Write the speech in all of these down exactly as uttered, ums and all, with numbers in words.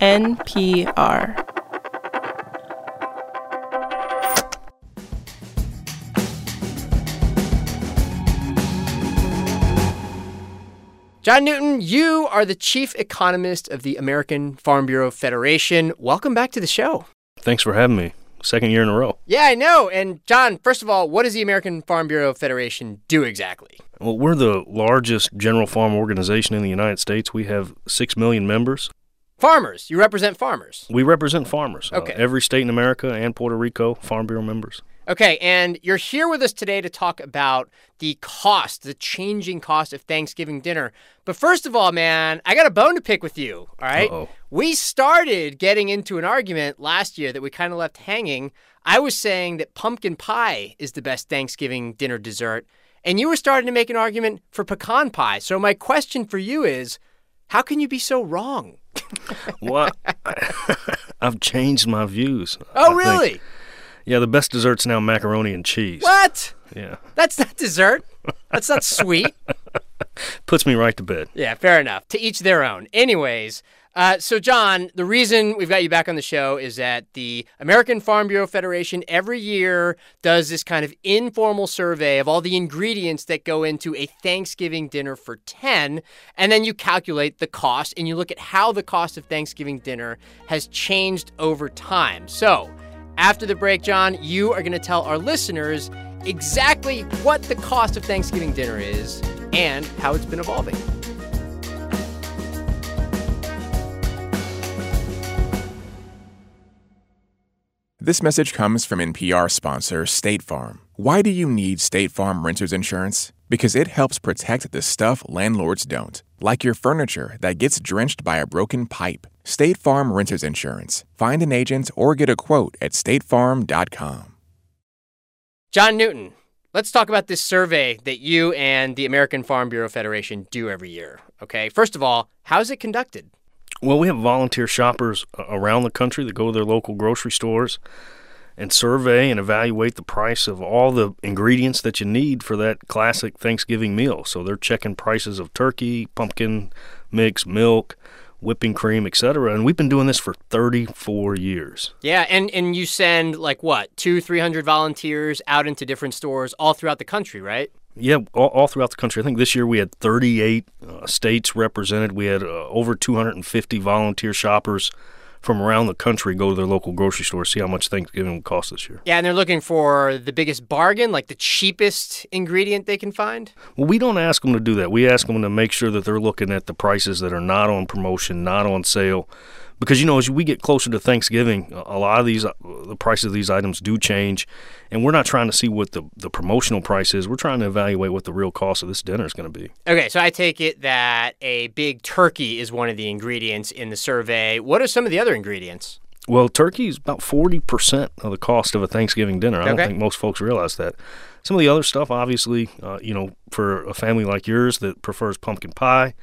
N P R. John Newton, you are the chief economist of the American Farm Bureau Federation. Welcome back to the show. Thanks for having me. Second year in a row. Yeah, I know. And John, first of all, what does the American Farm Bureau Federation do exactly? Well, we're the largest general farm organization in the United States. We have six million members. Farmers. You represent farmers. We represent farmers. Okay. Uh, every state in America and Puerto Rico, Farm Bureau members. Okay, and you're here with us today to talk about the cost, the changing cost of Thanksgiving dinner. But first of all, man, I got a bone to pick with you, all right? Uh-oh. We started getting into an argument last year that we kind of left hanging. I was saying that pumpkin pie is the best Thanksgiving dinner dessert, and you were starting to make an argument for pecan pie. So my question for you is, how can you be so wrong? Well, I've changed my views. Oh, I really? think. Yeah, the best dessert's now macaroni and cheese. What? Yeah. That's not dessert. That's not sweet. Puts me right to bed. Yeah, fair enough. To each their own. Anyways, uh, so John, the reason we've got you back on the show is that the American Farm Bureau Federation every year does this kind of informal survey of all the ingredients that go into a Thanksgiving dinner for ten, and then you calculate the cost, and you look at how the cost of Thanksgiving dinner has changed over time. So after the break, John, you are going to tell our listeners exactly what the cost of Thanksgiving dinner is and how it's been evolving. This message comes from N P R sponsor State Farm. Why do you need State Farm Renters Insurance? Because it helps protect the stuff landlords don't, like your furniture that gets drenched by a broken pipe. State Farm Renters Insurance. Find an agent or get a quote at state farm dot com. John Newton, let's talk about this survey that you and the American Farm Bureau Federation do every year. Okay, first of all, how is it conducted? Well, we have volunteer shoppers around the country that go to their local grocery stores and survey and evaluate the price of all the ingredients that you need for that classic Thanksgiving meal. So they're checking prices of turkey, pumpkin mix, milk, whipping cream, et cetera. And we've been doing this for thirty-four years. Yeah, and, and you send, like, what, two, three hundred volunteers out into different stores all throughout the country, right? Yeah, all, all throughout the country. I think this year we had thirty-eight uh, states represented. We had uh, over two hundred fifty volunteer shoppers from around the country go to their local grocery store, see how much Thanksgiving will cost this year. Yeah, and they're looking for the biggest bargain, like the cheapest ingredient they can find? Well, we don't ask them to do that. We ask them to make sure that they're looking at the prices that are not on promotion, not on sale. Because, you know, as we get closer to Thanksgiving, a lot of these, the prices of these items do change. And we're not trying to see what the, the promotional price is. We're trying to evaluate what the real cost of this dinner is going to be. Okay, so I take it that a big turkey is one of the ingredients in the survey. What are some of the other ingredients? Well, turkey is about forty percent of the cost of a Thanksgiving dinner. I Okay. don't think most folks realize that. Some of the other stuff, obviously, uh, you know, for a family like yours that prefers pumpkin pie,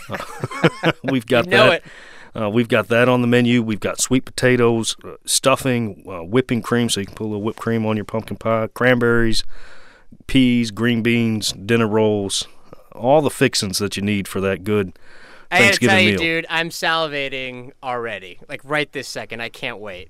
uh, we've got You know that. it. Uh, we've got that on the menu. We've got sweet potatoes, uh, stuffing, uh, whipping cream, so you can put a little whipped cream on your pumpkin pie, cranberries, peas, green beans, dinner rolls, all the fixings that you need for that good I gotta Thanksgiving tell you, meal. dude, I'm salivating already. Like right this second. I can't wait.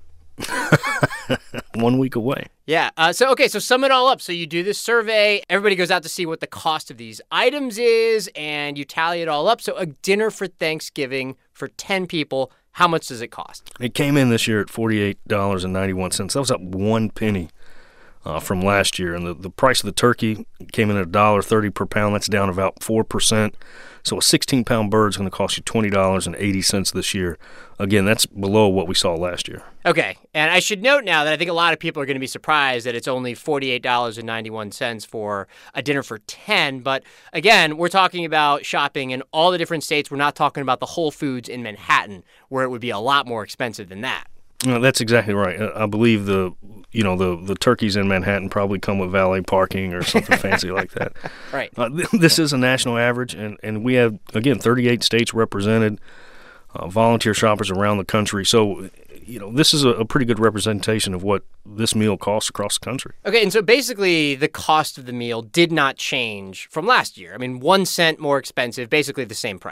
One week away. Yeah. Uh, so, okay, so sum it all up. So you do this survey. Everybody goes out to see what the cost of these items is, and you tally it all up. So a dinner for Thanksgiving for ten people, how much does it cost? It came in this year at forty-eight dollars and ninety-one cents. That was up one penny uh, from last year. And the, the price of the turkey came in at one dollar thirty per pound. That's down about four percent. So a sixteen-pound bird is going to cost you twenty dollars and eighty cents this year. Again, that's below what we saw last year. Okay, and I should note now that I think a lot of people are going to be surprised that it's only forty-eight dollars and ninety-one cents for a dinner for ten. But again, we're talking about shopping in all the different states. We're not talking about the Whole Foods in Manhattan, where it would be a lot more expensive than that. No, that's exactly right. I believe the you know the, the turkeys in Manhattan probably come with valet parking or something fancy like that. Right. Uh, th- this is a national average, and, and we have, again, thirty-eight states represented, uh, volunteer shoppers around the country. So, you know, this is a, a pretty good representation of what this meal costs across the country. Okay, and so basically the cost of the meal did not change from last year. I mean, one cent more expensive, basically the same price.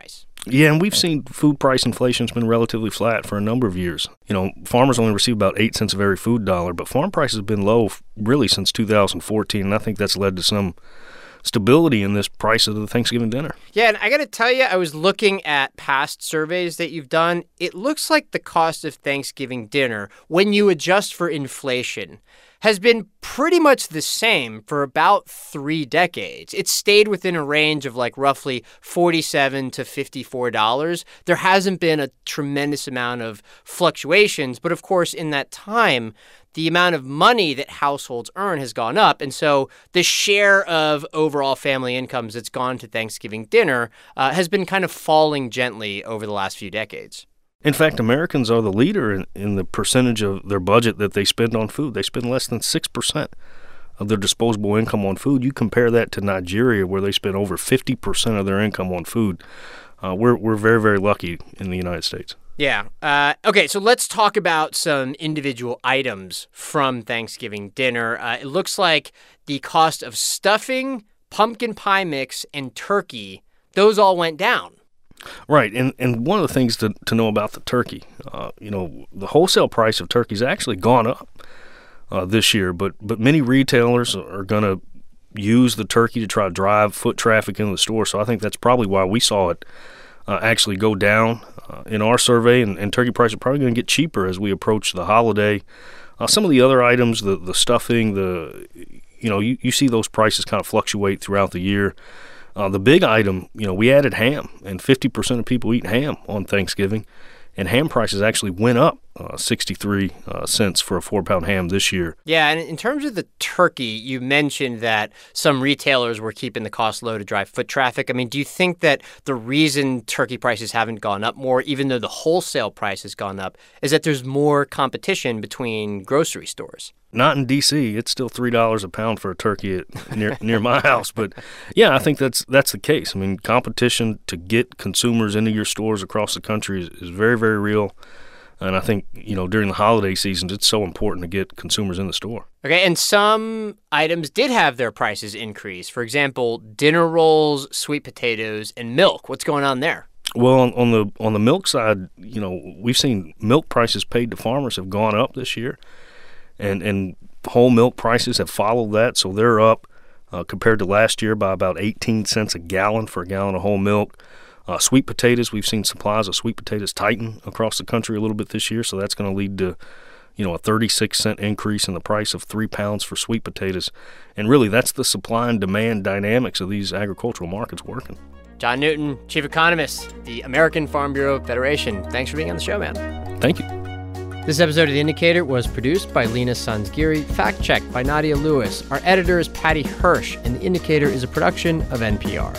Yeah, and we've seen food price inflation's been relatively flat for a number of years. You know, farmers only receive about eight cents of every food dollar, but farm prices have been low really since two thousand fourteen, and I think that's led to some stability in this price of the Thanksgiving dinner. Yeah, and I got to tell you, I was looking at past surveys that you've done. It looks like the cost of Thanksgiving dinner, when you adjust for inflation, has been pretty much the same for about three decades. It's stayed within a range of like roughly forty-seven to fifty-four dollars. There hasn't been a tremendous amount of fluctuations, but of course, in that time, the amount of money that households earn has gone up. And so the share of overall family incomes that's gone to Thanksgiving dinner uh, has been kind of falling gently over the last few decades. In fact, Americans are the leader in, in the percentage of their budget that they spend on food. They spend less than six percent of their disposable income on food. You compare that to Nigeria, where they spend over fifty percent of their income on food. Uh, we're, we're very, very lucky in the United States. Yeah. Uh, okay, so let's talk about some individual items from Thanksgiving dinner. Uh, it looks like the cost of stuffing, pumpkin pie mix, and turkey, those all went down. Right, and, and one of the things to, to know about the turkey, uh, you know, the wholesale price of turkey has actually gone up uh, this year, but, but many retailers are going to use the turkey to try to drive foot traffic into the store, so I think that's probably why we saw it uh, actually go down uh, in our survey, and, and turkey prices are probably going to get cheaper as we approach the holiday. Uh, some of the other items, the, the stuffing, the you know, you, you see those prices kind of fluctuate throughout the year. Uh, the big item, you know, we added ham, and fifty percent of people eat ham on Thanksgiving, and ham prices actually went up uh, sixty-three uh, cents for a four-pound ham this year. Yeah, and in terms of the turkey, you mentioned that some retailers were keeping the cost low to drive foot traffic. I mean, do you think that the reason turkey prices haven't gone up more, even though the wholesale price has gone up, is that there's more competition between grocery stores? Not in D C It's still three dollars a pound for a turkey at, near near my house. But, yeah, I think that's that's the case. I mean, competition to get consumers into your stores across the country is, is very, very real. And I think, you know, during the holiday seasons, it's so important to get consumers in the store. Okay, and some items did have their prices increase. For example, dinner rolls, sweet potatoes, and milk. What's going on there? Well, on, on the on the milk side, you know, we've seen milk prices paid to farmers have gone up this year. And and whole milk prices have followed that, so they're up uh, compared to last year by about eighteen cents a gallon for a gallon of whole milk. Uh, sweet potatoes, we've seen supplies of sweet potatoes tighten across the country a little bit this year, so that's going to lead to, you know, a thirty-six cent increase in the price of three pounds for sweet potatoes. And really, that's the supply and demand dynamics of these agricultural markets working. John Newton, Chief Economist, the American Farm Bureau Federation. Thanks for being on the show, man. Thank you. This episode of The Indicator was produced by Lena Sansgiri, fact-checked by Nadia Lewis. Our editor is Patty Hirsch, and The Indicator is a production of N P R.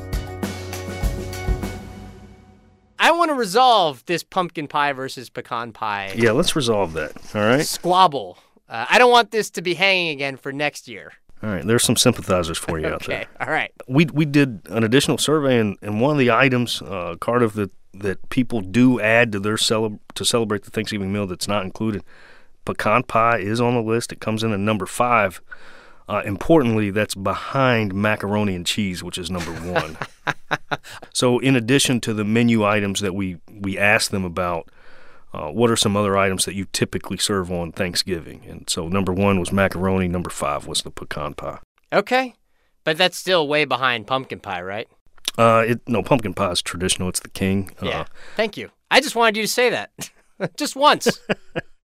I want to resolve this pumpkin pie versus pecan pie. Yeah, let's resolve that, all right? Squabble. Uh, I don't want this to be hanging again for next year. All right, there's some sympathizers for you okay, out there. Okay, all right. We we did an additional survey, and, and one of the items, uh, Cardiff, that that people do add to their cele- to celebrate the Thanksgiving meal that's not included, pecan pie is on the list. It comes in at number five. Uh, importantly, that's behind macaroni and cheese, which is number one. So in addition to the menu items that we, we asked them about, uh, what are some other items that you typically serve on Thanksgiving? And so number one was macaroni. Number five was the pecan pie. Okay. But that's still way behind pumpkin pie, right? Uh, it, no, pumpkin pie is traditional. It's the king. Yeah. Uh, Thank you. I just wanted you to say that. Just once.